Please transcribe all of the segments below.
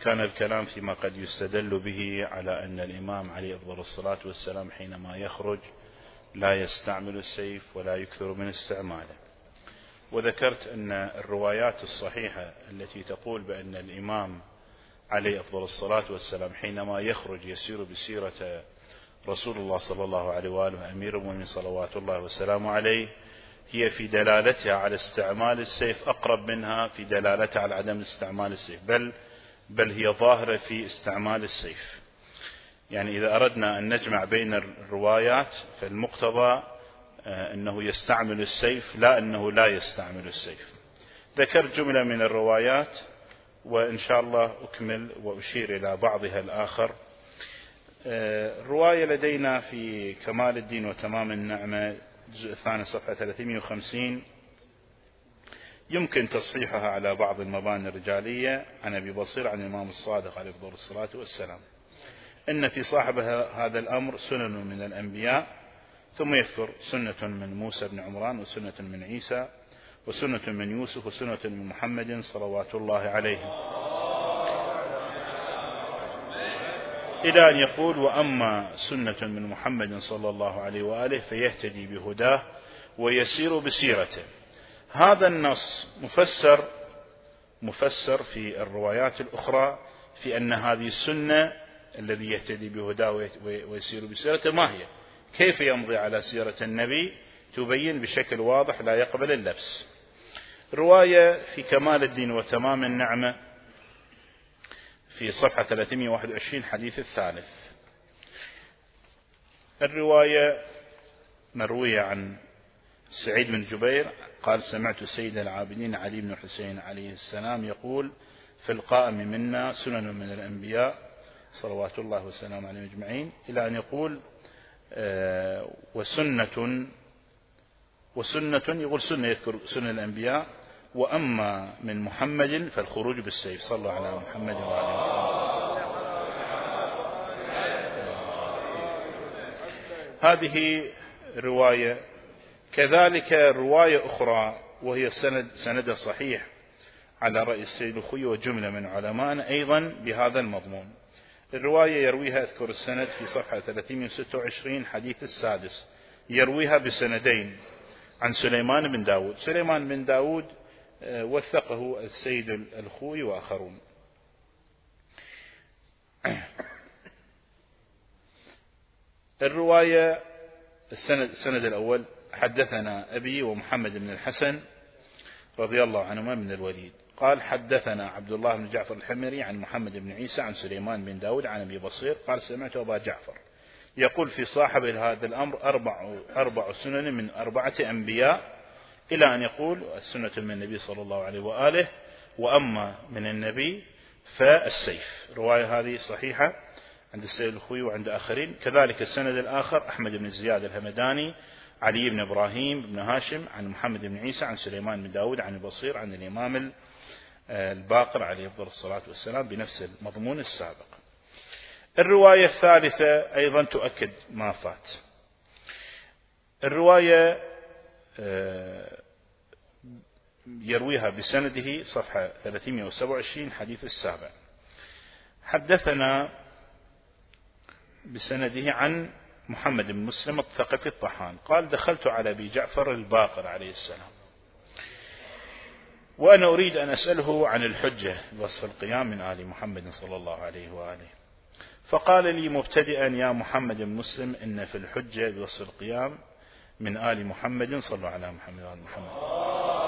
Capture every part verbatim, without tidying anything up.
كان الكلام فيما قد يستدل به على أن الإمام عليه أفضل الصلاة والسلام حينما يخرج لا يستعمل السيف ولا يكثر من استعماله. وذكرت أن الروايات الصحيحة التي تقول بأن الإمام عليه أفضل الصلاة والسلام حينما يخرج يسير بسيرة رسول الله صلى الله عليه وآله أمير المؤمنين صلوات الله والسلام عليه، هي في دلالتها على استعمال السيف أقرب منها في دلالتها على عدم استعمال السيف، بل بل هي ظاهرة في استعمال السيف. يعني إذا أردنا أن نجمع بين الروايات فالمقتضى أنه يستعمل السيف لا أنه لا يستعمل السيف. ذكرت جملة من الروايات وإن شاء الله أكمل وأشير إلى بعضها الآخر. الرواية لدينا في كمال الدين وتمام النعمة الجزء الثاني صفحة ثلاثمائة وخمسين، يمكن تصحيحها على بعض المباني الرجالية عن أبي بصير عن الإمام الصادق عليه أفضل الصلاة والسلام إن في صاحب هذا الأمر سنن من الأنبياء، ثم يذكر سنة من موسى بن عمران وسنة من عيسى وسنة من يوسف وسنة من محمد صلوات الله عليه، إلى أن يقول وأما سنة من محمد صلى الله عليه وآله فيهتدي بهداه ويسير بسيرته. هذا النص مفسر مفسر في الروايات الأخرى في أن هذه السنة الذي يهتدي بهداه ويسير بسيرته ما هي، كيف يمضي على سيرة النبي، تبين بشكل واضح لا يقبل اللبس. رواية في كمال الدين وتمام النعمة في صفحة ثلاثمائة وواحد وعشرين حديث الثالث. الرواية مروية عن سعيد بن جبير قال سمعت سيد العابدين علي بن الحسين عليه السلام يقول في القائم منا سنن من الأنبياء صلوات الله والسلام عليهم أجمعين، إلى أن يقول آه وسنة وسنة يقول سنة يذكر سنن الأنبياء، وأما من محمد فالخروج بالسيف. صلى على محمد وعلى محمد. هذه رواية. كذلك رواية أخرى وهي سند سندها صحيح على رأي السيد الخوي وجملة من علماء أيضا بهذا المضمون. الرواية يرويها أذكر السند في صفحة ثلاثمائة وستة وعشرين حديث السادس، يرويها بسندين عن سليمان بن داود. سليمان بن داود وثقه السيد الخوي وآخرون. الرواية السند, السند الأول حدثنا أبي ومحمد بن الحسن رضي الله عنهما من الوليد قال حدثنا عبد الله بن جعفر الحمري عن محمد بن عيسى عن سليمان بن داود عن أبي بصير قال سمعت أبا جعفر يقول في صاحب هذا الأمر أربع, أربع سنن من أربعة أنبياء، إلى أن يقول السنة من النبي صلى الله عليه وآله وأما من النبي فالسيف. رواية هذه صحيحة عند السيد الخوي وعند آخرين. كذلك السند الآخر أحمد بن زياد الهمداني علي بن إبراهيم بن هاشم عن محمد بن عيسى عن سليمان بن داود عن البصير عن الإمام الباقر عليه أفضل الصلاة والسلام بنفس المضمون السابق. الرواية الثالثة أيضا تؤكد ما فات. الرواية يرويها بسنده صفحة ثلاثمائة وسبعة وعشرين حديث السابع. حدثنا بسنده عن محمد بن مسلم الثقفي الطحان قال دخلت على أبي جعفر الباقر عليه السلام وأنا أريد أن أسأله عن الحجة بوصف القيام من آل محمد صلى الله عليه وآله، فقال لي مبتدئا يا محمد بن مسلم إن في الحجة بوصف القيام من آل محمد صلى الله على محمد وآل محمد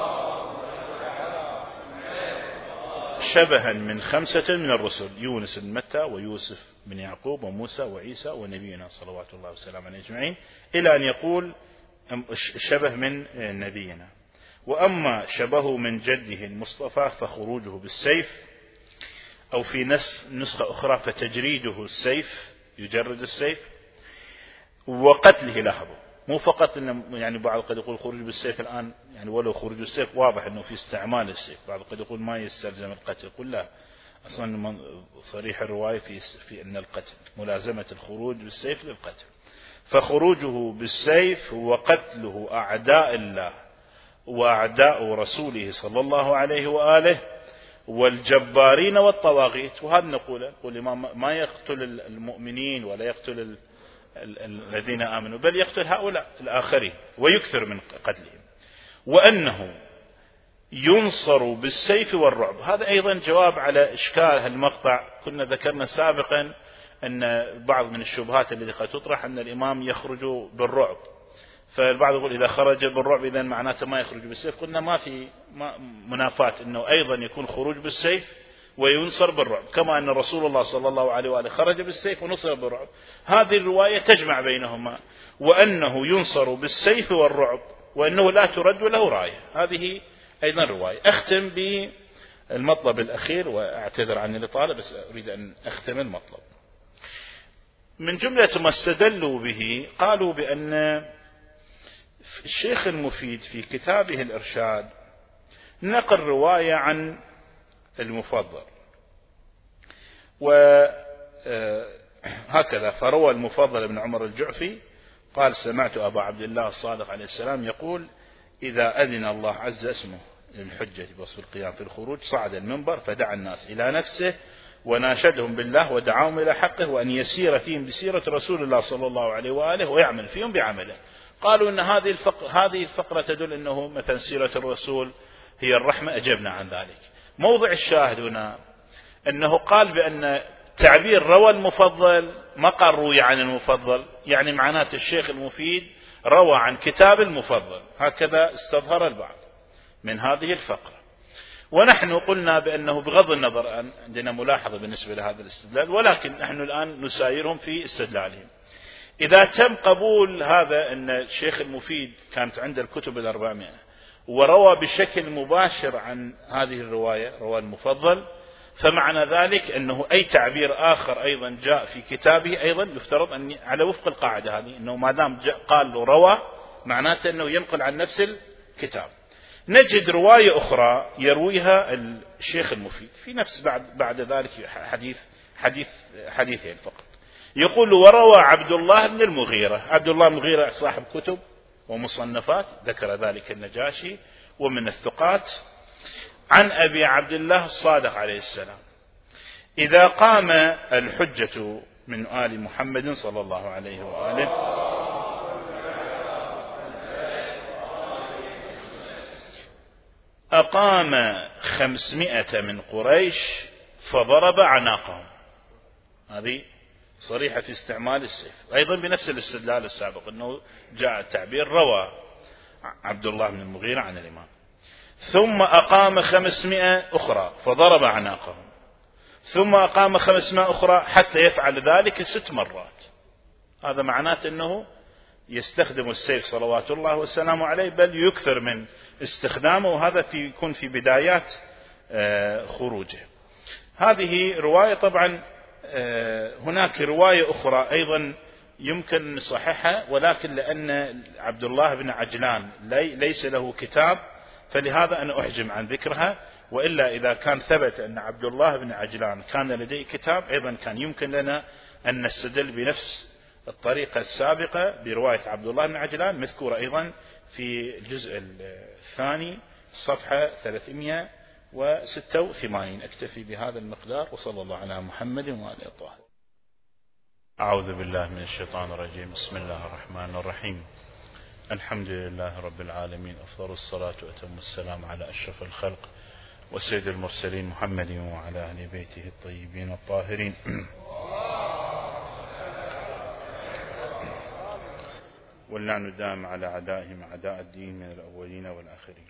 شبها من خمسة من الرسل يونس بن متى ويوسف بن يعقوب وموسى وعيسى ونبينا صلوات الله وسلامه عليه أجمعين، إلى أن يقول شبه من نبينا. وأما شبهه من جده المصطفى فخروجه بالسيف، أو في نسخة أخرى فتجريده السيف يجرد السيف وقتله لاحظوا مو فقط إن يعني بعض قد يقول خروج بالسيف الآن يعني ولو خروج السيف واضح إنه في استعمال السيف، بعض قد يقول ما يستلزم القتل، يقول لا أصلا صريح الرواية في في أن القتل ملازمة الخروج بالسيف للقتل، فخروجه بالسيف هو قتله أعداء الله وأعداء رسوله صلى الله عليه وآله والجبارين والطواغيت. وهذا نقوله، نقول الإمام ما يقتل المؤمنين ولا يقتل الذين آمنوا، بل يقتل هؤلاء الآخرين ويكثر من قتلهم، وأنه ينصر بالسيف والرعب. هذا أيضا جواب على إشكال هالمقطع. كنا ذكرنا سابقا أن بعض من الشبهات التي قد تطرح أن الإمام يخرج بالرعب، فالبعض يقول إذا خرج بالرعب إذن معناته ما يخرج بالسيف. قلنا ما في منافاة أنه أيضا يكون خروج بالسيف وينصر بالرعب، كما أن رسول الله صلى الله عليه وآله خرج بالسيف ونصر بالرعب. هذه الرواية تجمع بينهما، وأنه ينصر بالسيف والرعب، وأنه لا ترد له راية. هذه أيضا رواية. أختم بالمطلب الأخير وأعتذر عن الإطالة، بس أريد أن أختم المطلب. من جملة ما استدلوا به قالوا بأن الشيخ المفيد في كتابه الإرشاد نقل رواية عن المفضل، وهكذا فروى المفضل بن عمر الجعفي قال: سمعت أبا عبد الله الصادق عليه السلام يقول: إذا أذن الله عز اسمه للحجة بوصف القيام في الخروج صعد المنبر فدعا الناس إلى نفسه وناشدهم بالله ودعاهم إلى حقه، وأن يسير فيهم بسيرة رسول الله صلى الله عليه وآله ويعمل فيهم بعمله. قالوا أن هذه الفقرة, هذه الفقرة تدل أنه مثلا سيرة الرسول هي الرحمة. أجبنا عن ذلك. موضع الشاهد هنا أنه قال بأن تعبير روى المفضل ما قال روي عن المفضل، يعني معناته الشيخ المفيد روى عن كتاب المفضل، هكذا استظهر البعض من هذه الفقرة. ونحن قلنا بأنه بغض النظر عندنا ملاحظة بالنسبة لهذا الاستدلال، ولكن نحن الآن نسايرهم في استدلالهم. إذا تم قبول هذا أن الشيخ المفيد كانت عنده الكتب الأربعمائة وروى بشكل مباشر عن هذه الرواية، روى المفضل، فمعنى ذلك أنه أي تعبير آخر أيضا جاء في كتابه أيضا يفترض أن على وفق القاعدة هذه، أنه ما دام قال له روى معناته أنه ينقل عن نفس الكتاب. نجد رواية أخرى يرويها الشيخ المفيد في نفس بعد, بعد ذلك حديث حديث حديثين فقط، يقول: وروى عبد الله بن المغيرة. عبد الله بن المغيرة صاحب كتب ومصنفات، ذكر ذلك النجاشي ومن الثقات، عن أبي عبد الله الصادق عليه السلام: إذا قام الحجة من آل محمد صلى الله عليه وآله أقام خمسمائة من قريش فضرب عناقهم. هذه صريحة في استعمال السيف، أيضا بنفس الاستدلال السابق أنه جاء التعبير روى عبد الله بن المغيرة عن الإمام. ثم أقام خمسمائة أخرى فضرب عناقهم، ثم أقام خمسمائة أخرى حتى يفعل ذلك ست مرات. هذا معناته أنه يستخدم السيف صلوات الله والسلام عليه، بل يكثر من استخدامه، وهذا في يكون في بدايات خروجه. هذه رواية. طبعا هناك رواية أخرى أيضا يمكن نصححها، ولكن لأن عبد الله بن عجلان ليس له كتاب فلهذا أنا أحجم عن ذكرها، وإلا إذا كان ثبت أن عبد الله بن عجلان كان لديه كتاب أيضا كان يمكن لنا أن نستدل بنفس الطريقة السابقة برواية عبد الله بن عجلان، مذكورة أيضا في الجزء الثاني صفحة ثلاثمائة وستة وثمانين. أكتفي بهذا المقدار، وصلى الله على محمد وآله الطاهرين. أعوذ بالله من الشيطان الرجيم. بسم الله الرحمن الرحيم. الحمد لله رب العالمين، أفضل الصلاة وأتم السلام على أشرف الخلق وسيد المرسلين محمد وعلى أهل بيته الطيبين الطاهرين. واللعن الدائم على أعدائهم أعداء الدين من الأولين والآخرين.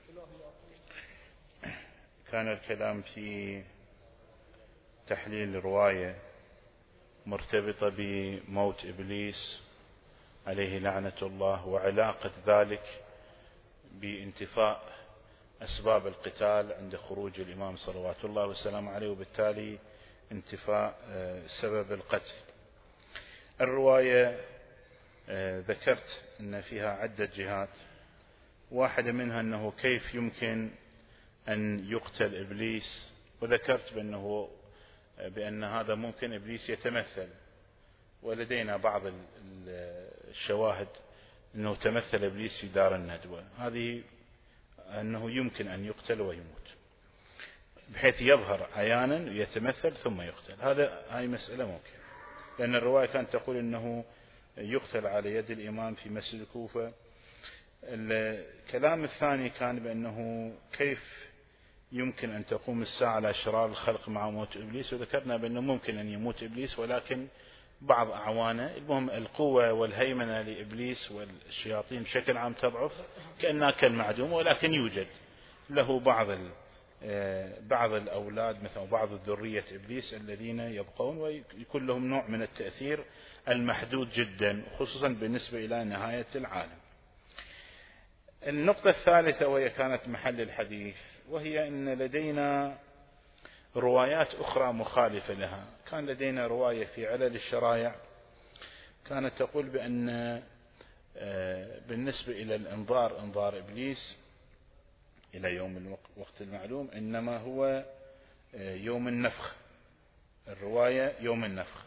كان الكلام في تحليل رواية مرتبطة بموت إبليس عليه لعنة الله، وعلاقة ذلك بانتفاء أسباب القتال عند خروج الإمام صلوات الله والسلام عليه، وبالتالي انتفاء سبب القتل. الرواية ذكرت أن فيها عدة جهات، واحدة منها أنه كيف يمكن أن يقتل إبليس، وذكرت بأنه بأن هذا ممكن إبليس يتمثل، ولدينا بعض الشواهد أنه تمثل إبليس في دار الندوة، هذه أنه يمكن أن يقتل ويموت. بحيث يظهر عيانا ويتمثل ثم يقتل. هذا هاي مسألة ممكن، لأن الرواية كانت تقول أنه يقتل على يد الإمام في مسجد الكوفة. الكلام الثاني كان بأنه كيف يمكن أن تقوم الساعة على شرار الخلق مع موت إبليس، وذكرنا بأنه ممكن أن يموت إبليس ولكن بعض أعوانه. المهم القوة والهيمنة لإبليس والشياطين بشكل عام تضعف كأنها كالمعدوم، ولكن يوجد له بعض بعض الأولاد مثلا بعض الذرية إبليس الذين يبقون ويكون لهم نوع من التأثير المحدود جدا، خصوصا بالنسبة إلى نهاية العالم. النقطة الثالثة وهي كانت محل الحديث، وهي أن لدينا روايات أخرى مخالفة لها. كان لدينا رواية في علل الشرائع كانت تقول بأن بالنسبة إلى الإنظار إنظار إبليس إلى يوم الوقت المعلوم إنما هو يوم النفخ، الرواية يوم النفخ.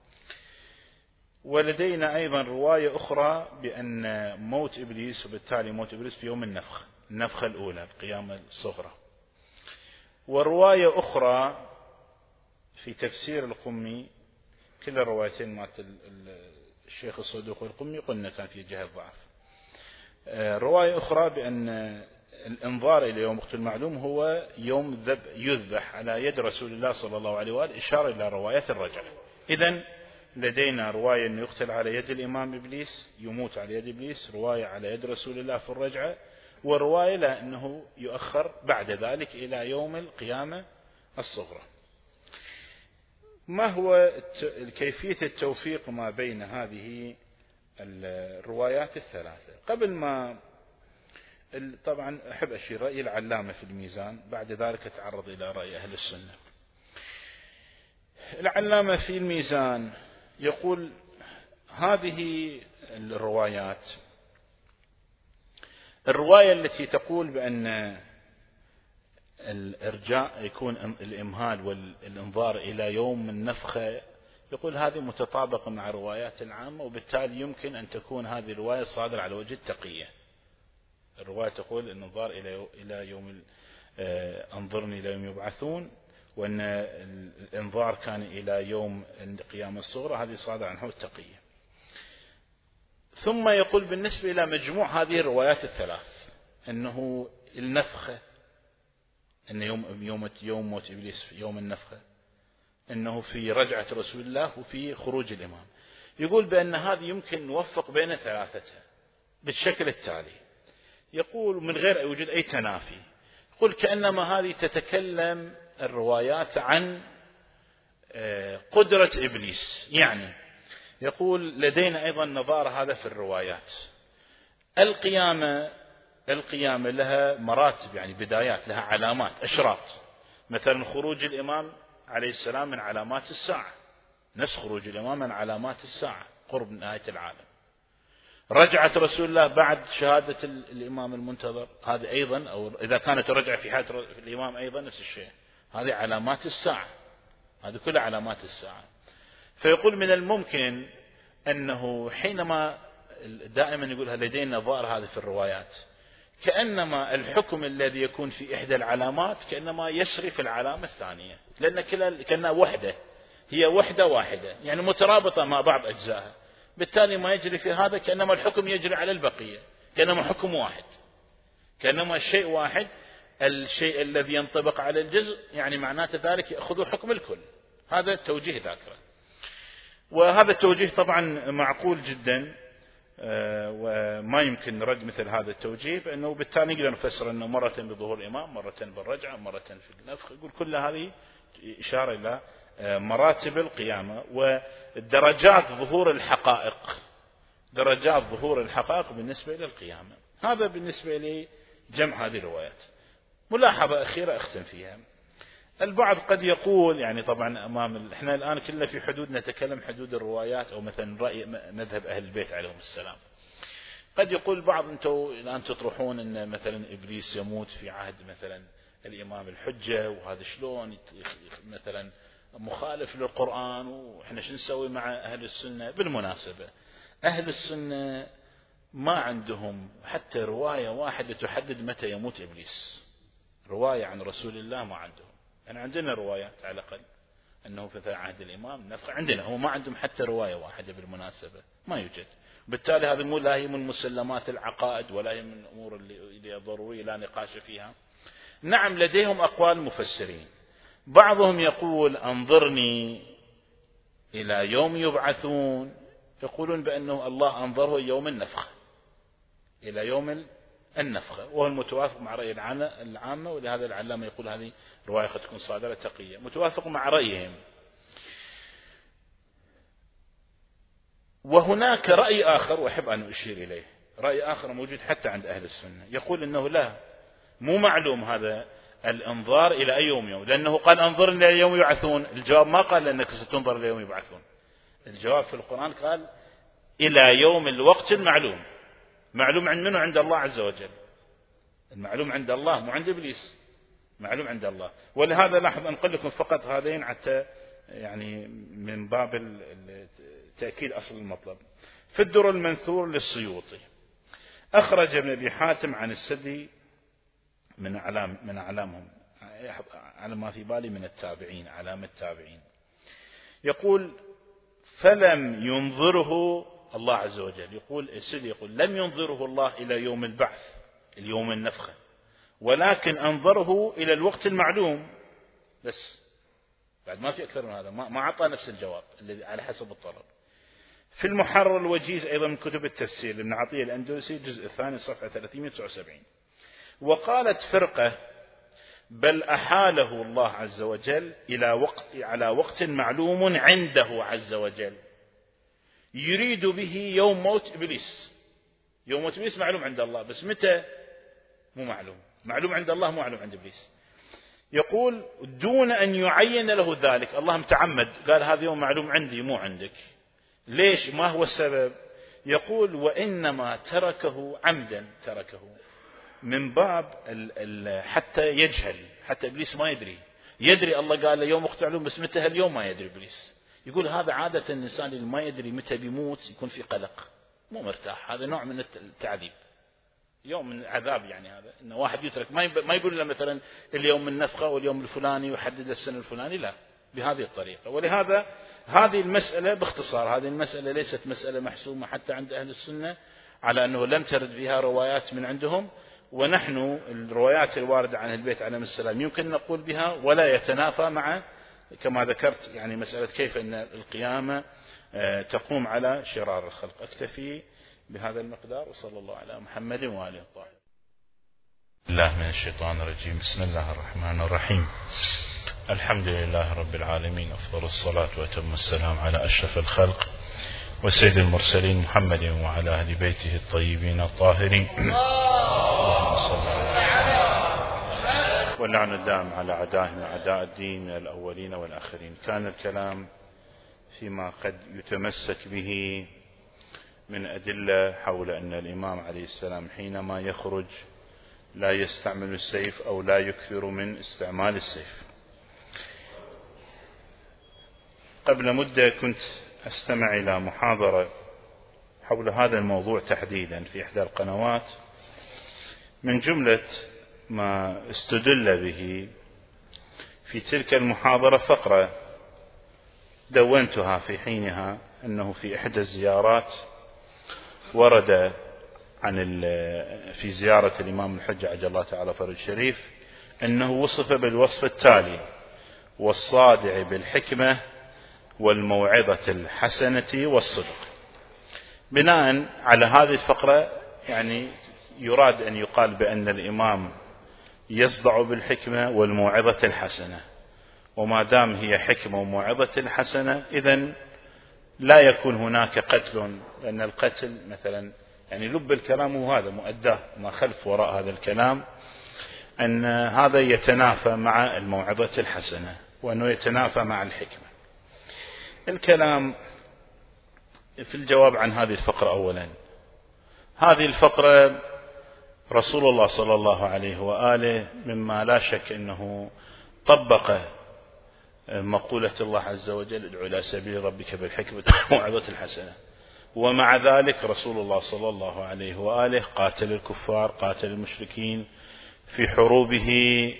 ولدينا أيضا رواية أخرى بأن موت إبليس وبالتالي موت إبليس في يوم النفخ، النفخة الأولى القيامة الصغرى. ورواية أخرى في تفسير القمي، كل الروايتين مات الشيخ الصدوق والقمي قلنا كان في جهة ضعف. رواية أخرى بأن الإنظار إلى يوم وقت المعلوم هو يوم يذبح على يد رسول الله صلى الله عليه وآله، إشارة إلى رواية الرجعة. إذن لدينا رواية أنه يقتل على يد الإمام إبليس، يموت على يد إبليس، رواية على يد رسول الله في الرجعة، ورواية لأنه يؤخر بعد ذلك إلى يوم القيامة الصغرى. ما هو كيفية التوفيق ما بين هذه الروايات الثلاثة؟ قبل ما طبعا أحب أشير رأي العلامة في الميزان، بعد ذلك أتعرض إلى رأي أهل السنة. العلامة في الميزان يقول هذه الروايات، الرواية التي تقول بأن الإرجاء يكون الإمهال والإنظار إلى يوم النفخة، يقول هذه متطابقة مع روايات العامة، وبالتالي يمكن أن تكون هذه الرواية صادرة على وجه التقية. الرواية تقول النظار إلى يوم أنظرني إلى يوم يبعثون، وأن الإنظار كان إلى يوم القيامة الصغرى، هذه صادرة عنه التقية. ثم يقول بالنسبة إلى مجموع هذه الروايات الثلاث أنه النفخة، أن يوم يوم يوم موت إبليس في يوم النفخة، أنه في رجعة رسول الله وفي خروج الإمام. يقول بأن هذه يمكن نوفق بين ثلاثتها بالشكل التالي. يقول من غير وجود أي تنافي، يقول كأنما هذه تتكلم الروايات عن قدرة إبليس. يعني يقول لدينا أيضا نظارة هذا في الروايات. القيامة القيامة لها مراتب، يعني بدايات، لها علامات أشراط. مثلا خروج الإمام عليه السلام من علامات الساعة، نفس خروج الإمام من علامات الساعة قرب نهاية العالم. رجعة رسول الله بعد شهادة الإمام المنتظر، هذه أيضا، أو إذا كانت رجعة في حياة الإمام أيضا نفس الشيء، هذه علامات الساعة، هذه كلها علامات الساعة. فيقول من الممكن أنه حينما دائما يقولها لدينا نظائر هذه في الروايات، كأنما الحكم الذي يكون في إحدى العلامات كأنما يسري في العلامة الثانية، لأن كلا كأنها وحدة، هي وحدة واحدة، يعني مترابطة مع بعض أجزائها. بالتالي ما يجري في هذا كأنما الحكم يجري على البقية، كأنما حكم واحد، كأنما الشيء واحد. الشيء الذي ينطبق على الجزء يعني معناته ذلك يأخذ حكم الكل. هذا التوجيه ذاكرة، وهذا التوجيه طبعا معقول جدا، وما يمكن رد مثل هذا التوجيه، بأنه بالتالي نقدر نفسر أنه مرة بظهور الإمام، مرة بالرجعة، مرة في النفخ. يقول كل هذه إشارة إلى مراتب القيامة ودرجات ظهور الحقائق، درجات ظهور الحقائق بالنسبة إلى القيامة. هذا بالنسبة لي جمع هذه الروايات. ملاحظة أخيرة أختم فيها. البعض قد يقول، يعني طبعا أمام احنا الآن كلنا في حدود نتكلم حدود الروايات، أو مثلا رأي مذهب أهل البيت عليهم السلام. قد يقول بعض أنتم الآن تطرحون أن مثلا إبليس يموت في عهد مثلا الإمام الحجة، وهذا شلون مثلا مخالف للقرآن، وإحنا شو نسوي مع أهل السنة؟ بالمناسبة أهل السنة ما عندهم حتى رواية واحدة تحدد متى يموت إبليس، رواية عن رسول الله ما عندهم. أنا عندنا روايات على الأقل أنه في عهد الإمام نفخ، عندنا هو ما عندهم حتى رواية واحدة بالمناسبة، ما يوجد. بالتالي هذه مو لا هي من مسلمات العقائد ولا هي من الأمور اللي ضروري لا نقاش فيها. نعم لديهم أقوال مفسرين، بعضهم يقول أنظرني إلى يوم يبعثون، يقولون بأنه الله أنظره يوم النفخ، إلى يوم النفخة، وهو المتوافق مع رأي العامة، ولهذا العلامة يقول هذه رواية قد تكون صادرة تقية، متوافق مع رأيهم. وهناك رأي آخر وأحب أن أشير إليه، رأي آخر موجود حتى عند أهل السنة، يقول إنه لا، مو معلوم هذا الانظار إلى أي يوم يوم، لأنه قال أنظرني إلى يوم يبعثون، الجواب ما قال لأنك ستنظر إلى يوم يبعثون، الجواب في القرآن قال إلى يوم الوقت المعلوم. معلوم عند منه؟ عند الله عز وجل. المعلوم عند الله مو عند إبليس، معلوم عند الله. ولهذا لاحظ أنقل لكم فقط هذين حتى يعني من باب تأكيد أصل المطلب. في الدر المنثور للسيوطي أخرج ابن أبي حاتم عن السدي من أعلام من أعلامهم على ما في بالي من التابعين، علام التابعين، يقول فلم ينظره الله عز وجل، يقول السدي يقول لم ينظره الله إلى يوم البعث، اليوم النفخة، ولكن أنظره إلى الوقت المعلوم بس، بعد ما في أكثر من هذا، ما أعطى نفس الجواب الذي على حسب الطلب. في المحرر الوجيز أيضا من كتب التفسير لابن عطية الأندلسي الجزء الثاني صفحة ثلاثمائة وتسعة وسبعين. وقالت فرقة بل أحاله الله عز وجل إلى وقت على وقت معلوم عنده عز وجل، يريد به يوم موت إبليس. يوم موت إبليس معلوم عند الله، بس متى مو معلوم، معلوم عند الله مو معلوم عند إبليس. يقول دون أن يعين له ذلك، الله متعمد قال هذا يوم معلوم عندي مو عندك. ليش؟ ما هو السبب؟ يقول وإنما تركه عمدا، تركه من باب ال ال حتى يجهل، حتى إبليس ما يدري، يدري الله قال له يوم وقت معلوم بس متى هاليوم ما يدري إبليس. يقول هذا عادة الإنسان اللي ما يدري متى بيموت يكون في قلق، مو مرتاح، هذا نوع من التعذيب، يوم من العذاب. يعني هذا إن واحد يترك ما ما يقول له مثلا اليوم النفخة واليوم الفلاني ويحدد السنة الفلاني، لا بهذه الطريقة. ولهذا هذه المسألة باختصار، هذه المسألة ليست مسألة محسومة حتى عند أهل السنة، على أنه لم ترد فيها روايات من عندهم، ونحن الروايات الواردة عن البيت عليهم السلام يمكن نقول بها ولا يتنافى مع كما ذكرت يعني مسألة كيف أن القيامة تقوم على شرار الخلق. أكتفي بهذا المقدار، وصلى الله على محمد وآله الطاهرين. الله من الشيطان الرجيم. بسم الله الرحمن الرحيم. الحمد لله رب العالمين، أفضل الصلاة وأتم السلام على أشرف الخلق وسيد المرسلين محمد وعلى أهل بيته الطيبين الطاهرين. اللهم صل على واللعن الدائم على أعدائهم أعداء الدين من الأولين والآخرين. كان الكلام فيما قد يتمسك به من أدلة حول أن الإمام عليه السلام حينما يخرج لا يستعمل السيف أو لا يكثر من استعمال السيف. قبل مدة كنت أستمع إلى محاضرة حول هذا الموضوع تحديدا في إحدى القنوات، من جملة ما استدل به في تلك المحاضرة فقرة دونتها في حينها، أنه في إحدى الزيارات ورد عن في زيارة الإمام الحجة عجل الله تعالى فرج الشريف أنه وصف بالوصف التالي: والصادع بالحكمة والموعظة الحسنة والصدق. بناء على هذه الفقرة يعني يراد أن يقال بأن الإمام يصدع بالحكمة والموعظة الحسنة، وما دام هي حكمة وموعظة الحسنة إذن لا يكون هناك قتل، لأن القتل مثلا يعني لب الكلام هو هذا مؤداه، ما خلف وراء هذا الكلام أن هذا يتنافى مع الموعظة الحسنة، وأنه يتنافى مع الحكمة. الكلام في الجواب عن هذه الفقرة: أولا هذه الفقرة رسول الله صلى الله عليه وآله مما لا شك أنه طبق مقولة الله عز وجل: ادعو إلى سبيل ربك بالحكمة والموعظة الحسنة. ومع ذلك رسول الله صلى الله عليه وآله قاتل الكفار، قاتل المشركين في حروبه،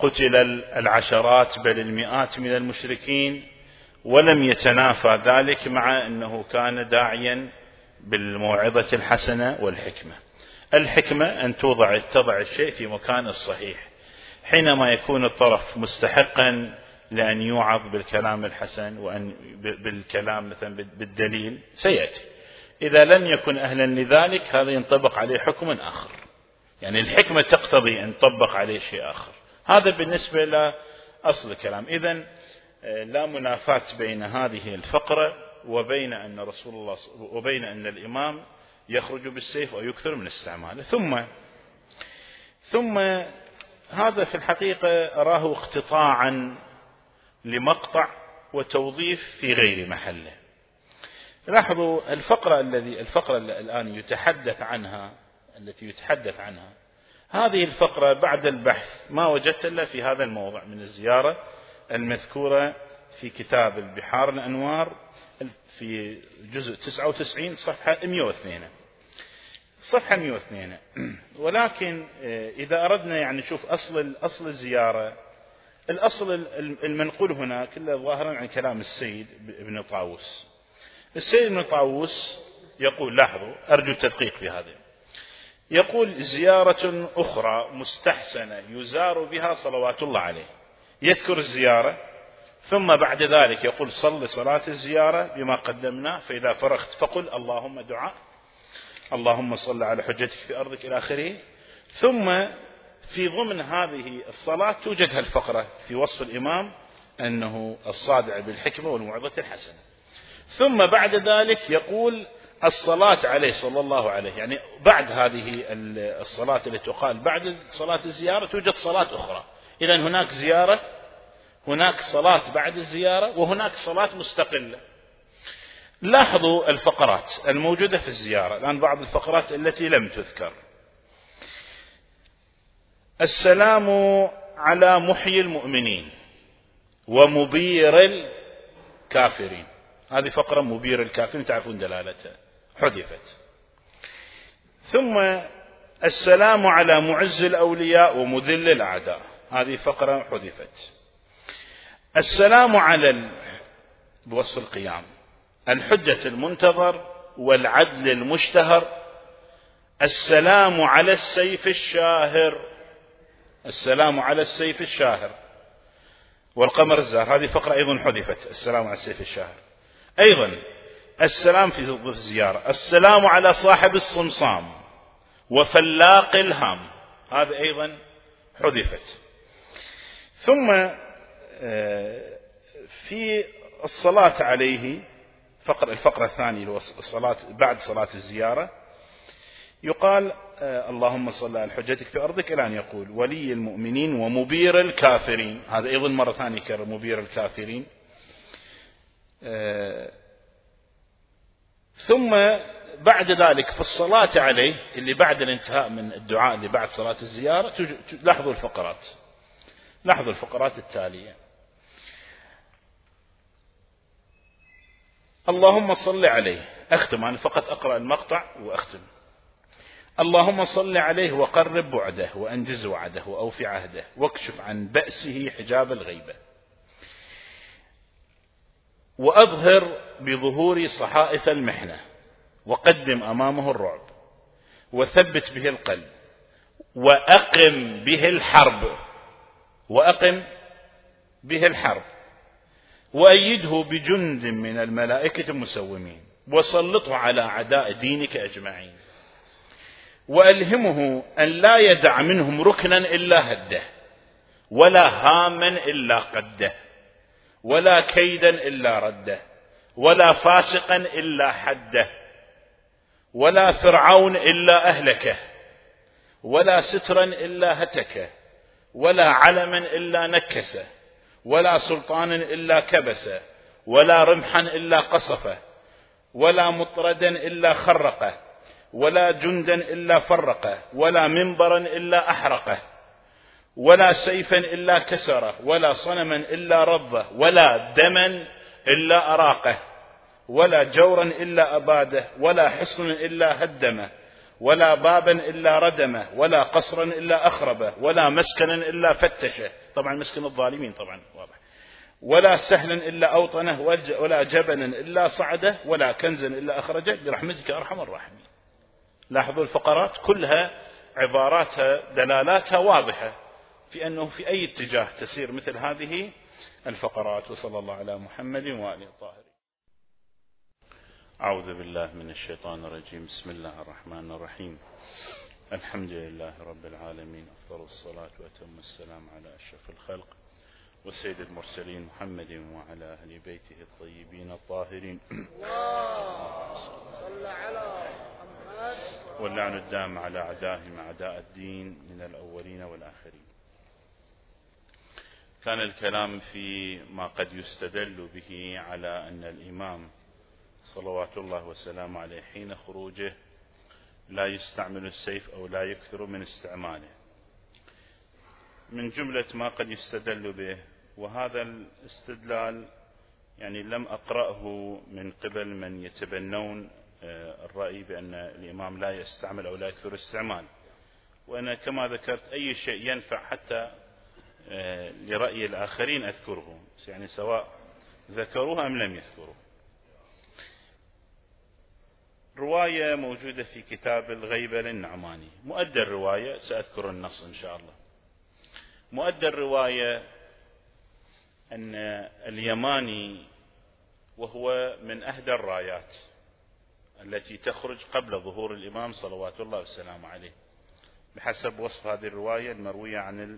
قتل العشرات بل المئات من المشركين، ولم يتنافى ذلك مع أنه كان داعيا بالموعظة الحسنة والحكمة. الحكمة أن توضع تضع الشيء في مكان الصحيح، حينما يكون الطرف مستحقا لأن يوعظ بالكلام الحسن وأن بالكلام مثلا بالدليل سيأتي. إذا لم يكن أهلا لذلك هذا ينطبق عليه حكم آخر، يعني الحكمة تقتضي أن تطبق عليه شيء آخر. هذا بالنسبة لأصل الكلام. إذن لا منافاة بين هذه الفقرة وبين أن رسول الله وبين أن الإمام يخرج بالسيف ويكثر من استعماله. ثم ثم هذا في الحقيقة أراه اقتطاعا لمقطع وتوظيف في غير محله. لاحظوا الفقرة الذي الفقرة الآن يتحدث عنها التي يتحدث عنها هذه الفقرة بعد البحث ما وجدت إلا في هذا الموضع من الزيارة المذكورة في كتاب البحار الأنوار في جزء تسعة وتسعين صفحة مئة واثنين صفحة مئة واثنين. ولكن إذا أردنا يعني نشوف أصل أصل الزيارة، الأصل المنقول هنا كله ظاهرا عن كلام السيد ابن طاووس. السيد ابن طاووس يقول، لاحظوا أرجو التدقيق في هذا، يقول زيارة أخرى مستحسنة يزار بها صلوات الله عليه، يذكر الزيارة ثم بعد ذلك يقول صل صلاة الزيارة بما قدمنا، فإذا فرغت فقل اللهم دعاء اللهم صل على حجتك في أرضك إلى آخره. ثم في ضمن هذه الصلاة توجد هالفقرة في وصف الإمام أنه الصادع بالحكمة والموعظة الحسنة. ثم بعد ذلك يقول الصلاة عليه صلى الله عليه، يعني بعد هذه الصلاة التي تقال بعد صلاة الزيارة توجد صلاة أخرى. إذن هناك زيارة، هناك صلاة بعد الزيارة، وهناك صلاة مستقلة. لاحظوا الفقرات الموجودة في الزيارة الآن، بعض الفقرات التي لم تذكر. السلام على محيي المؤمنين ومبير الكافرين، هذه فقرة مبير الكافرين تعرفون دلالتها، حذفت. ثم السلام على معز الأولياء ومذل الأعداء، هذه فقرة حذفت. السلام على بوصف القيام الحجة المنتظر والعدل المشتهر. السلام على السيف الشاهر، السلام على السيف الشاهر والقمر الزاهر، هذه فقرة أيضا حذفت. السلام على السيف الشاهر. أيضا السلام في ضف الزيارة السلام على صاحب الصمصام وفلاق الهام، هذا أيضا حذفت. ثم في الصلاة عليه فقرة الفقرة الثانية الصلاة بعد صلاة الزيارة يقال اللهم صل على حجتك في أرضك إلى أن يقول ولي المؤمنين ومبير الكافرين، هذا أيضا مرة ثانية كرر مبير الكافرين. ثم بعد ذلك في الصلاة عليه اللي بعد الانتهاء من الدعاء اللي بعد صلاة الزيارة لاحظوا الفقرات لاحظوا الفقرات التالية. اللهم صل عليه، أختم أنا فقط أقرأ المقطع وأختم. اللهم صل عليه وقرب بعده وأنجز وعده وأوفي عهده واكشف عن بأسه حجاب الغيبة وأظهر بظهور صحائف المحنة وقدم أمامه الرعب وثبت به القلب وأقم به الحرب وأقم به الحرب وأيده بجند من الملائكة المسومين وسلطه على أعداء دينك أجمعين وألهمه أن لا يدع منهم ركنا إلا هده ولا هاما إلا قده ولا كيدا إلا رده ولا فاسقا إلا حده ولا فرعون إلا أهلكه ولا سترا إلا هتكه ولا علما إلا نكسه ولا سلطانا إلا كبسه ولا رمحا إلا قصفه ولا مطردا إلا خرقه ولا جندا إلا فرقه ولا منبرا إلا أحرقه ولا سيفا إلا كسره ولا صنما إلا رضه ولا دما إلا أراقه ولا جورا إلا أباده ولا حصنا إلا هدمه ولا بابا إلا ردمه ولا قصرا إلا أخربه ولا مسكنا إلا فتشه طبعا مسكن الظالمين طبعا واضح. ولا سهلا إلا أوطنه ولا جبلا إلا صعده ولا كنزا إلا أخرجه برحمتك أرحم الراحمين. لاحظوا الفقرات كلها عباراتها دلالاتها واضحة في أنه في أي اتجاه تسير مثل هذه الفقرات. وصلى الله على محمد وآله الطاهرين. أعوذ بالله من الشيطان الرجيم. بسم الله الرحمن الرحيم. الحمد لله رب العالمين، أفضل الصلاة وأتم السلام على أشرف الخلق وسيد المرسلين محمد وعلى أهل بيته الطيبين الطاهرين. اللهم صل على محمد. واللعن الدام على أعدائهم أعداء الدين من الأولين والآخرين. كان الكلام في ما قد يستدل به على أن الإمام صلوات الله وسلامه عليه حين خروجه لا يستعمل السيف أو لا يكثر من استعماله. من جملة ما قد يستدل به، وهذا الاستدلال يعني لم أقرأه من قبل من يتبنون الرأي بأن الإمام لا يستعمل أو لا يكثر استعمال، وأنا كما ذكرت أي شيء ينفع حتى لرأي الآخرين أذكره، يعني سواء ذكروه أم لم يذكروه. رواية موجودة في كتاب الغيبة للنعماني، مؤدى الرواية سأذكر النص إن شاء الله. مؤدى الرواية أن اليماني وهو من أهدى الرايات التي تخرج قبل ظهور الإمام صلوات الله والسلام عليه، بحسب وصف هذه الرواية المروية عن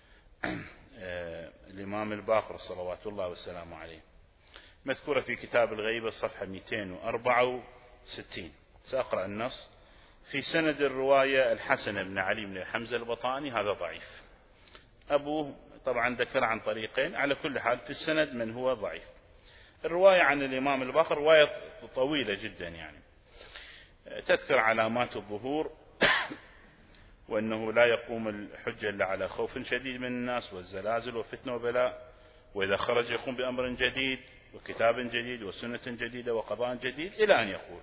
الإمام الباقر صلوات الله والسلام عليه، مذكورة في كتاب الغيبة صفحة مئتين وأربعة وستين. سأقرأ النص. في سند الرواية الحسن بن علي بن حمزة البطاني، هذا ضعيف. أبوه طبعا ذكر عن طريقين، على كل حال في السند من هو ضعيف. الرواية عن الإمام الباقر رواية طويلة جدا، يعني تذكر علامات الظهور وأنه لا يقوم الحجة إلا على خوف شديد من الناس والزلازل وفتنة وبلاء، وإذا خرج يقوم بأمر جديد وكتاب جديد وسنة جديدة وقضاء جديد، إلى أن يقول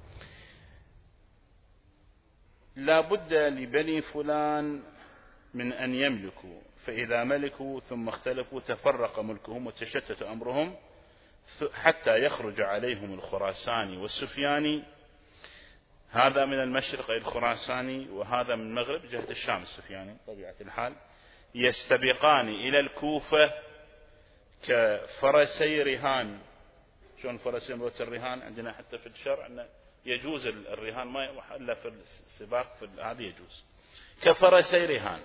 لا بد لبني فلان من أن يملكوا، فإذا ملكوا ثم اختلفوا تفرق ملكهم وتشتت أمرهم حتى يخرج عليهم الخراساني والسفياني، هذا من المشرق أي الخراساني وهذا من المغرب جهة الشام السفياني طبيعة الحال، يستبقان إلى الكوفة كفرسي رهان. شلون فرسي موت الرهان عندنا حتى في الشرع أنه يجوز الرهان ما إلا في السباق، في هذا يجوز كفرسي رهان.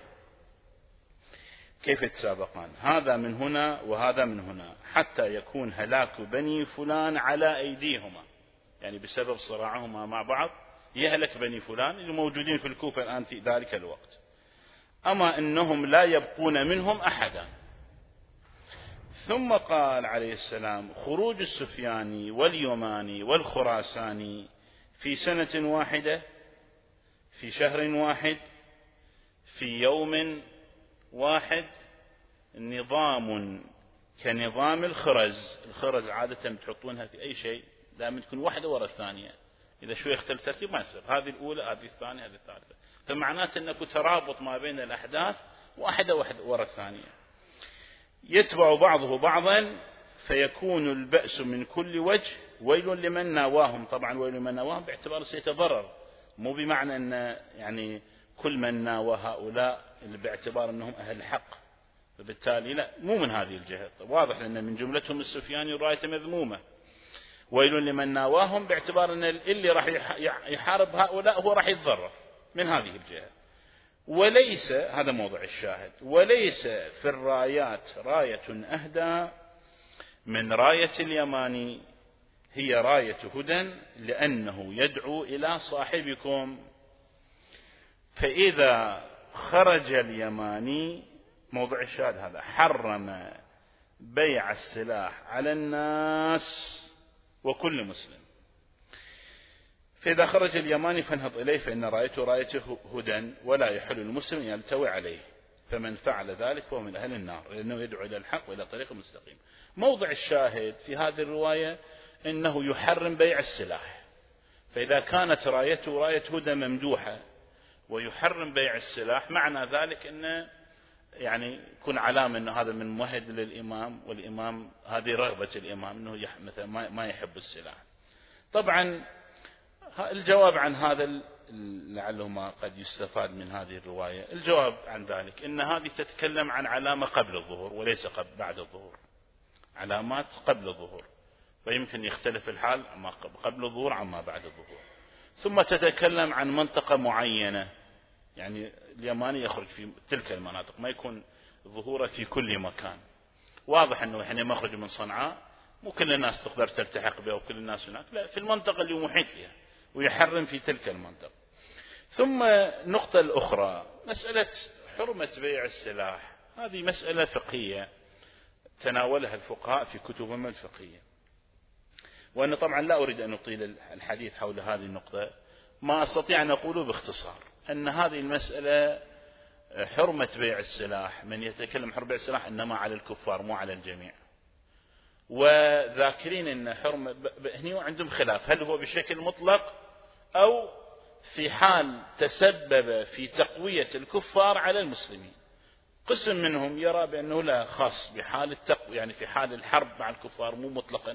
كيف يتسابقان؟ هذا من هنا وهذا من هنا، حتى يكون هلاك بني فلان على أيديهما، يعني بسبب صراعهما مع بعض يهلك بني فلان اللي موجودين في الكوفة الآن في ذلك الوقت، أما إنهم لا يبقون منهم أحدا. ثم قال عليه السلام خروج السفياني واليماني والخراساني في سنة واحدة في شهر واحد في يوم واحد نظام كنظام الخرز. الخرز عادة بتحطونها في أي شيء دائما تكون واحدة وراء الثانية، إذا شوي اختلف ترتيب ما يصير، هذه الأولى هذه الثانية هذه الثالثة، فمعناته أنك ترابط ما بين الأحداث واحدة واحدة وراء الثانية، يتبع بعضه بعضا فيكون البأس من كل وجه، ويل لمن ناواهم. طبعا ويل لمن ناواهم باعتبار سيتضرر، مو بمعنى أن يعني كل من ناوى هؤلاء باعتبار أنهم أهل الحق، فبالتالي لا، مو من هذه الجهة. واضح لأن من جملتهم السفياني راية مذمومة. ويل لمن ناواهم باعتبار أن اللي راح يحارب هؤلاء هو راح يتضرر من هذه الجهة. وليس، هذا موضع الشاهد، وليس في الرايات راية أهدى من راية اليماني، هي راية هدى لأنه يدعو إلى صاحبكم. فإذا خرج اليماني، موضع الشاهد هذا، حرم بيع السلاح على الناس وكل مسلم. فإذا خرج اليماني فانهض إليه، فإن رايته رايته هدى ولا يحل المسلم يلتوي عليه، فمن فعل ذلك فهو من أهل النار، لأنه يدعو إلى الحق وإلى طريق مستقيم. موضع الشاهد في هذه الرواية أنه يحرم بيع السلاح، فإذا كانت رايته راية هدى ممدوحة ويحرم بيع السلاح، معنى ذلك أن يعني يكون علامة أنه هذا من ممهد للإمام، والإمام هذه رغبة الإمام أنه مثلا ما يحب السلاح. طبعا الجواب عن هذا لعله ما قد يستفاد من هذه الرواية، الجواب عن ذلك أن هذه تتكلم عن علامة قبل الظهور وليس قبل بعد الظهور، علامات قبل الظهور، فيمكن يختلف الحال عما قبل الظهور عما بعد الظهور. ثم تتكلم عن منطقة معينة، يعني اليماني يخرج في تلك المناطق، ما يكون ظهوره في كل مكان. واضح أنه حينما يخرج من صنعاء مو كل الناس تقدر تلتحق به وكل الناس هناك، لا، في المنطقة اللي محيط فيها، ويحرم في تلك المنطقة. ثم النقطة الأخرى مسألة حرمة بيع السلاح، هذه مسألة فقهية تناولها الفقهاء في كتبهم الفقهية، وأنا طبعا لا أريد أن أطيل الحديث حول هذه النقطة. ما أستطيع أن أقوله باختصار أن هذه المسألة حرمة بيع السلاح، من يتكلم حرمة بيع السلاح إنما على الكفار مو على الجميع، وذاكرين أن حرمة هنا عندهم خلاف، هل هو بشكل مطلق أو في حال تسبب في تقوية الكفار على المسلمين. قسم منهم يرى بأنه لا، خاص بحال التقوية، يعني في حال الحرب مع الكفار مو مطلقا،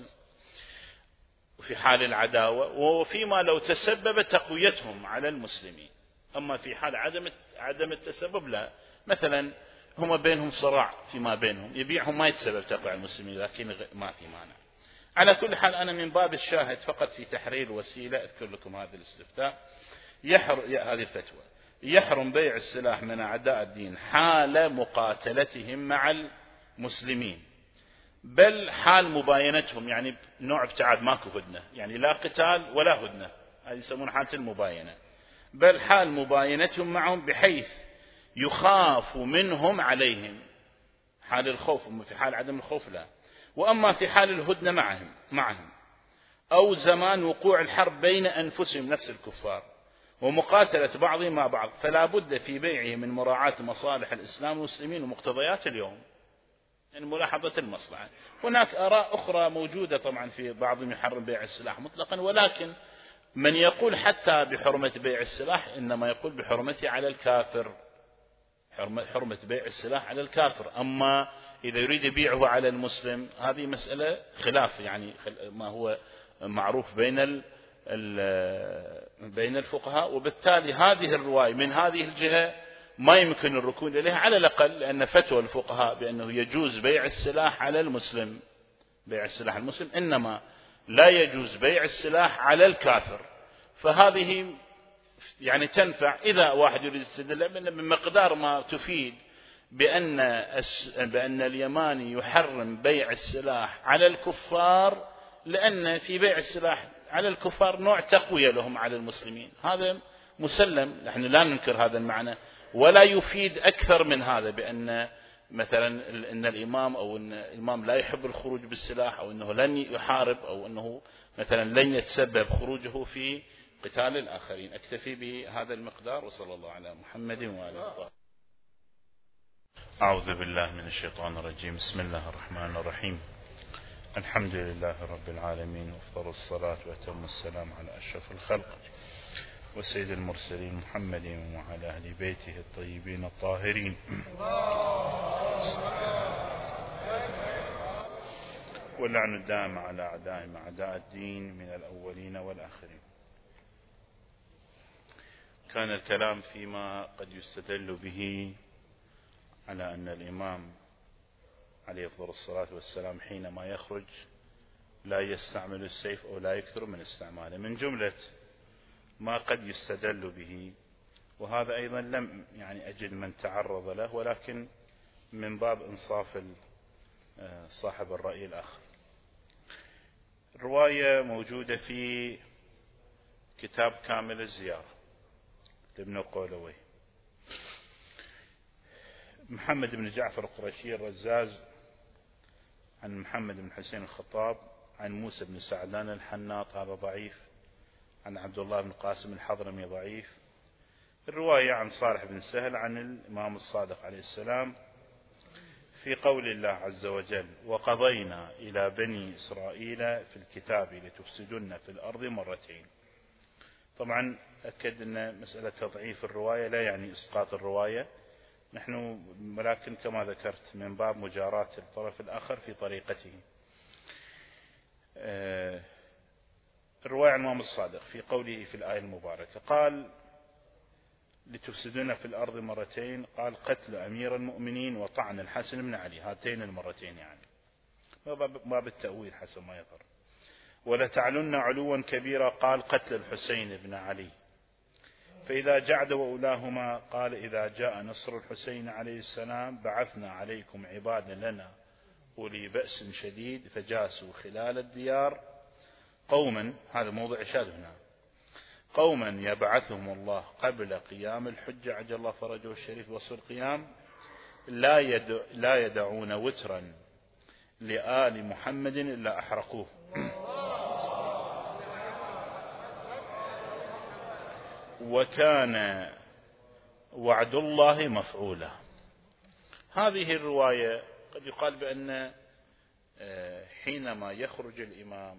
وفي حال العداوة، وفيما لو تسبب تقويتهم على المسلمين. أما في حال عدم عدم التسبب لا، مثلا هم بينهم صراع فيما بينهم، يبيعهم ما يتسبب تقوى على المسلمين، لكن ما في مانع. على كل حال أنا من باب الشاهد فقط في تحرير وسيلة أذكر لكم هذا الاستفتاء، يحر هذه الفتوى: يحرم بيع السلاح من أعداء الدين حال مقاتلتهم مع المسلمين، بل حال مباينتهم، يعني نوع ابتعاد ماكو هدنة، يعني لا قتال ولا هدنة، هذه يسمون حالة المباينة، بل حال مباينتهم معهم بحيث يخاف منهم عليهم، حال الخوف، في حال عدم الخوف لا. وأما في حال الهدنة معهم معهم أو زمان وقوع الحرب بين أنفسهم نفس الكفار ومقاتلة بعضهم مع بعض، فلا بد في بيعه من مراعاة مصالح الإسلام والمسلمين ومقتضيات اليوم، يعني ملاحظة المصلحة. هناك آراء أخرى موجودة طبعا، في بعضهم يحرم بيع السلاح مطلقا، ولكن من يقول حتى بحرمة بيع السلاح إنما يقول بحرمته على الكافر، حرمة بيع السلاح على الكافر. أما إذا يريد يبيعه على المسلم هذه مسألة خلاف، يعني ما هو معروف بين بين الفقهاء، وبالتالي هذه الرواية من هذه الجهة ما يمكن الركون إليها على الأقل، لأن فتوى الفقهاء بأنه يجوز بيع السلاح على المسلم، بيع السلاح المسلم، إنما لا يجوز بيع السلاح على الكافر. فهذه يعني تنفع إذا واحد يريد يستدل من مقدار ما تفيد بأن بأن اليماني يحرم بيع السلاح على الكفار، لأن في بيع السلاح على الكفار نوع تقوية لهم على المسلمين، هذا مسلم، نحن لا ننكر هذا المعنى، ولا يفيد أكثر من هذا بأن مثلا أن الإمام أو أن الإمام لا يحب الخروج بالسلاح، أو أنه لن يحارب، أو أنه مثلا لن يتسبب خروجه في قتال الآخرين. أكتفي بهذا المقدار، وصلى الله على محمد وآله وصحبه. أعوذ بالله من الشيطان الرجيم، بسم الله الرحمن الرحيم، الحمد لله رب العالمين، وأفضل الصلاة وأتم السلام على أشرف الخلق وسيد المرسلين محمد وعلى أهل بيته الطيبين الطاهرين، واللعن الدائم على أعدائهم أعداء الدين من الأولين والآخرين. كان الكلام فيما قد يستدل به على أن الإمام عليه أفضل الصلاة والسلام حينما يخرج لا يستعمل السيف أو لا يكثر من استعماله، من جملة ما قد يستدل به، وهذا أيضا لم يعني أجد من تعرض له، ولكن من باب إنصاف صاحب الرأي الآخر. الرواية موجودة في كتاب كامل الزيارة لابن قولوي. محمد بن جعفر القرشي الرزاز عن محمد بن حسين الخطاب عن موسى بن سعدان الحناط، هذا ضعيف. عن عبد الله بن قاسم الحضرمي ضعيف. الرواية عن صالح بن سهل عن الإمام الصادق عليه السلام في قول الله عز وجل: وقضينا إلى بني إسرائيل في الكتاب لتفسدن في الأرض مرتين. طبعا أكد أن مسألة تضعيف الرواية لا يعني إسقاط الرواية، نحن ولكن كما ذكرت من باب مجاراة الطرف الآخر في طريقته. الرواية عن الإمام الصادق في قوله في الآية المباركة قال لتفسدون في الأرض مرتين، قال قتل أمير المؤمنين وطعن الحسن بن علي، هاتين المرتين يعني باب التأويل حسب ما يظهر. ولتعلن علوا كبيرا، قال قتل الحسين بن علي. فإذا جعد وأولاهما قال إذا جاء نصر الحسين عليه السلام بعثنا عليكم عبادا لنا أولي بأس شديد فجاسوا خلال الديار قوما، هذا موضع إشاد هنا، قوما يبعثهم الله قبل قيام الحجة عجل الله فرجه الشريف وصل القيام لا, يد لا يدعون وترا لآل محمد إلا أحرقوه. وكان وعد الله مفعولا. هذه الرواية قد يقال بأن حينما يخرج الإمام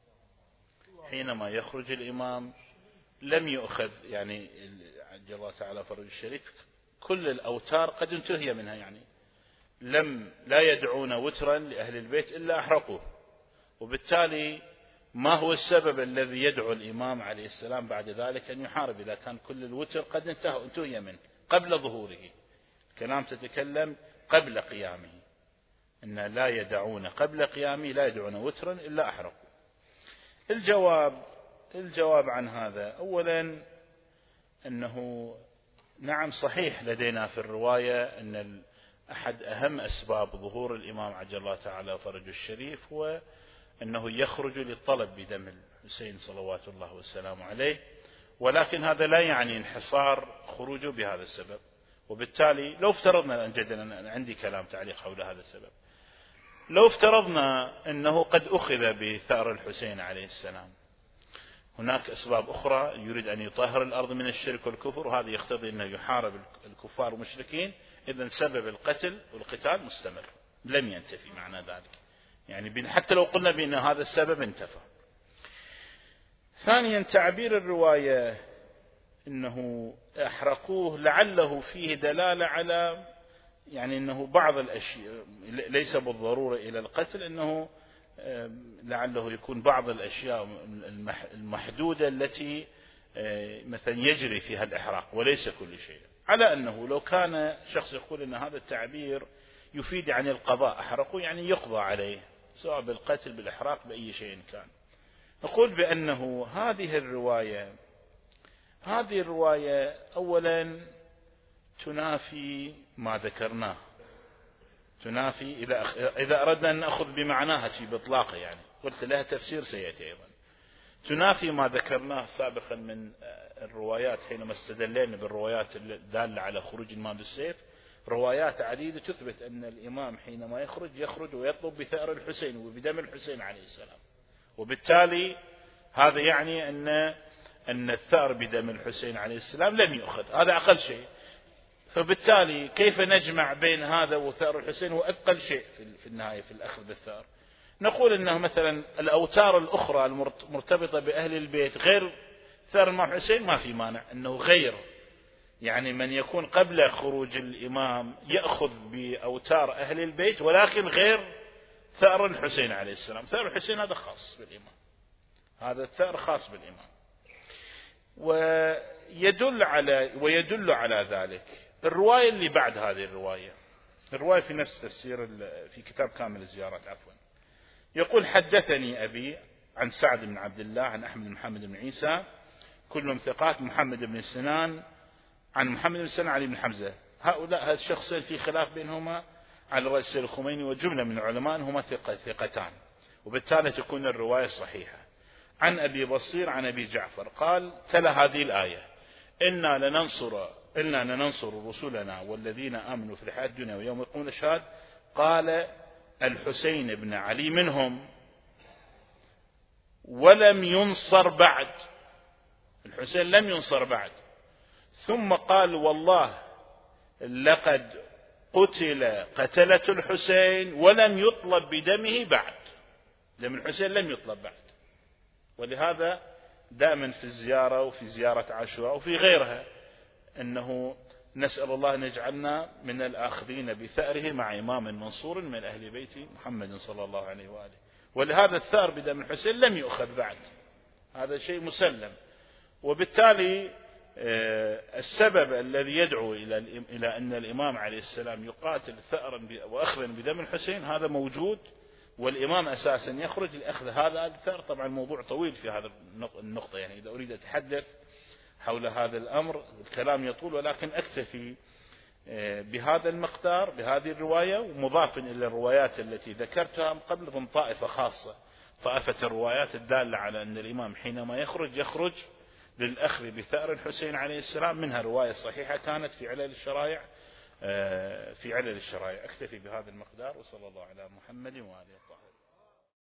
حينما يخرج الإمام لم يؤخذ يعني عجل الله تعالى فرج الشريف كل الأوتار قد انتهي منها، يعني لم لا يدعون وترا لأهل البيت إلا أحرقوه. وبالتالي ما هو السبب الذي يدعو الإمام عليه السلام بعد ذلك أن يحارب إذا كان كل الوتر قد انتهي منه قبل ظهوره؟ كلام تتكلم قبل قيامه، إن لا يدعون قبل قيامه لا يدعون وترا إلا أحرقوا. الجواب الجواب عن هذا أولا أنه نعم صحيح لدينا في الرواية أن أحد أهم أسباب ظهور الإمام عجل الله تعالى فرجه الشريف هو أنه يخرج للطلب بدم الحسين صلوات الله والسلام عليه، ولكن هذا لا يعني انحصار خروجه بهذا السبب. وبالتالي لو افترضنا، جدا عندي كلام تعليق حول هذا السبب، لو افترضنا أنه قد أخذ بثأر الحسين عليه السلام، هناك أسباب أخرى يريد أن يطهر الأرض من الشرك والكفر، وهذا يقتضي أنه يحارب الكفار والمشركين، إذن سبب القتل والقتال مستمر لم ينتفي معنى ذلك، يعني حتى لو قلنا بأن هذا السبب انتفى. ثانيا تعبير الرواية إنه أحرقوه لعله فيه دلالة على يعني أنه بعض الأشياء ليس بالضرورة إلى القتل، أنه لعله يكون بعض الأشياء المحدودة التي مثلا يجري فيها الإحراق وليس كل شيء، على أنه لو كان شخص يقول أن هذا التعبير يفيد عن القضاء، أحرقوا يعني يقضى عليه سواء بالقتل بالإحراق بأي شيء كان. نقول بأنه هذه الرواية هذه الرواية أولا تنافي ما ذكرناه، تنافي إذا إذا أردنا أن نأخذ بمعناها في بإطلاقه، يعني قلت لها تفسير سيأتي أيضا، تنافي ما ذكرناه سابقا من الروايات حينما استدلنا بالروايات الدالة على خروج الإمام بالسيف. روايات عديدة تثبت أن الإمام حينما يخرج يخرج ويطلب بثأر الحسين وبدم الحسين عليه السلام، وبالتالي هذا يعني أن أن الثأر بدم الحسين عليه السلام لم يؤخذ، هذا أقل شيء. فبالتالي كيف نجمع بين هذا وثأر الحسين هو أثقل شيء في النهاية في الأخذ بالثأر؟ نقول أنه مثلا الأوتار الأخرى المرتبطة بأهل البيت غير ثأر الإمام حسين ما في مانع أنه غير، يعني من يكون قبل خروج الإمام يأخذ بأوتار أهل البيت ولكن غير ثأر الحسين عليه السلام. ثأر الحسين هذا خاص بالإمام، هذا الثأر خاص بالإمام. ويدل على ويدل على ذلك الرواية اللي بعد هذه الرواية، الرواية في نفس تفسير في كتاب كامل الزيارات عفوا، يقول حدثني أبي عن سعد بن عبد الله عن أحمد بن محمد بن عيسى كلهم ثقات، محمد بن سنان عن محمد بن سنان علي بن حمزة، هؤلاء هذا الشخصين في خلاف بينهما على رأي السيد الخميني وجملة من العلماء هما ثقة ثقتان، وبالتالي تكون الرواية صحيحة. عن أبي بصير عن أبي جعفر قال تلا هذه الآية إنا لننصر إنا لننصر رسلنا والذين آمنوا في الحياة الدنيا ويوم يقوم الأشهاد، قال الحسين بن علي منهم ولم ينصر بعد، الحسين لم ينصر بعد، ثم قال والله لقد قتل قتلة الحسين ولم يطلب بدمه بعد، دم الحسين لم يطلب بعد. ولهذا دائما في الزيارة وفي زيارة عاشوراء وفي غيرها أنه نسأل الله أن يجعلنا من الآخذين بثأره مع إمام منصور من أهل بيت محمد صلى الله عليه وآله. ولهذا الثأر بدم الحسين لم يؤخذ بعد، هذا شيء مسلم. وبالتالي السبب الذي يدعو إلى أن الإمام عليه السلام يقاتل ثأرا وأخذا بدم الحسين هذا موجود، والإمام أساسا يخرج لأخذ هذا الثأر. طبعا الموضوع طويل في هذا النقطة، يعني إذا أريد أتحدث حول هذا الأمر الكلام يطول، ولكن أكتفي بهذا المقدار بهذه الرواية، ومضاف إلى الروايات التي ذكرتها قبل ضمن طائفة خاصة، طائفة الروايات الدالة على أن الإمام حينما يخرج يخرج للأخذ بثأر الحسين عليه السلام، منها رواية صحيحة كانت في علل الشرائع في علل الشرائع. أكتفي بهذا المقدار، وصلى الله على محمد وآله الطاهرين.